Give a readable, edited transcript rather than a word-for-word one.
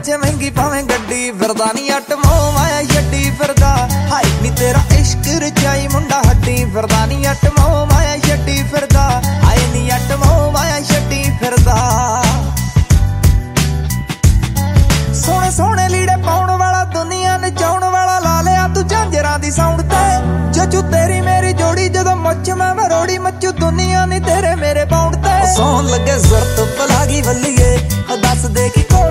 ਪਿੱਛੇ ਮਹਿੰਗੀ ਭਾਵੇਂ ਗੱਡੀ ਫਿਰਦਾ ਨੀ ਅਟਮੋ ਮਾਇਆ ਛੱਡੀ ਫਿਰਦਾ ਹਾਈ ਨੀ ਤੇਰਾ ਇਸ਼ਕ ਰਚਾਈ ਮੁੰਡਾ ਹੱਡੀ ਫਿਰਦਾ ਨੀ ਅਟਮੋ ਮਾਇਆ ਛੱਡੀ ਫਿਰਦਾ ਹਾਏ ਨੀ ਅਟਮੋ ਮਾਇਆ ਛੱਡੀ ਫਿਰਦਾ ਸੋਹਣੇ ਸੋਹਣੇ ਲੀੜੇ ਪਾਉਣ ਵਾਲਾ ਦੁਨੀਆ ਨਚਾਉਣ ਵਾਲਾ ਲਾ ਲਿਆ ਤੂੰ ਝਾਂਜਰਾਂ ਦੀ ਸਾਊਂਡ ਤੇ ਜੱਜੂ ਤੇਰੀ ਮੇਰੀ ਜੋੜੀ ਜਦੋਂ ਮੁੱਛ ਮੈਂ ਮਰੋੜੀ ਮੱਚੂ ਦੁਨੀਆ ਨੀ ਤੇਰੇ ਮੇਰੇ ਬਾਉਂਡ ਤੇ ਸੌਣ ਲੱਗੇ ਜ਼ਰਤ ਪਲਾਗੀ ਵੱਲੀਏ ਦੱਸ ਦੇ ਕਿ